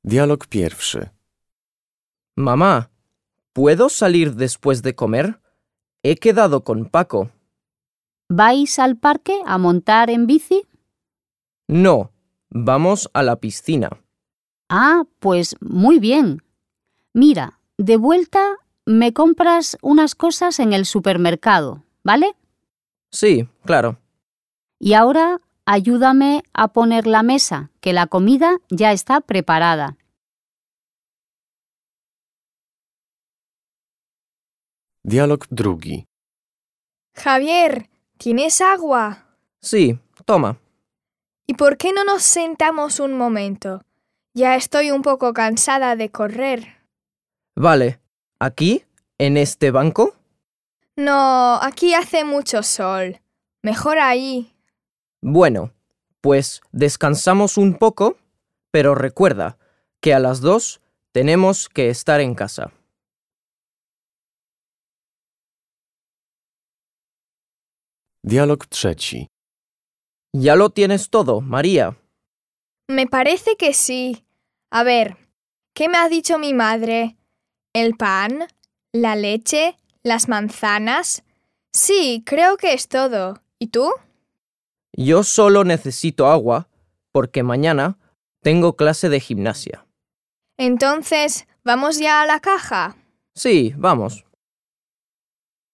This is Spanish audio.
Dialog pierwszy. Mamá, ¿puedo salir después de comer? He quedado con Paco. ¿Vais al parque a montar en bici? No, vamos a la piscina. Ah, pues muy bien. Mira, de vuelta me compras unas cosas en el supermercado, ¿vale? Sí, claro. Y ahora ayúdame a poner la mesa, que la comida ya está preparada. Dialog drugi. Javier, ¿tienes agua? Sí, toma. ¿Y por qué no nos sentamos un momento? Ya estoy un poco cansada de correr. Vale, ¿aquí? ¿En este banco? No, aquí hace mucho sol. Mejor ahí. Bueno, pues descansamos un poco, pero recuerda que a las 2 tenemos que estar en casa. Dialog trzeci. ¿Ya lo tienes todo, María? Me parece que sí. A ver, ¿qué me ha dicho mi madre? ¿El pan? ¿La leche? ¿Las manzanas? Sí, creo que es todo. ¿Y tú? Yo solo necesito agua porque mañana tengo clase de gimnasia. Entonces, ¿vamos ya a la caja? Sí, vamos.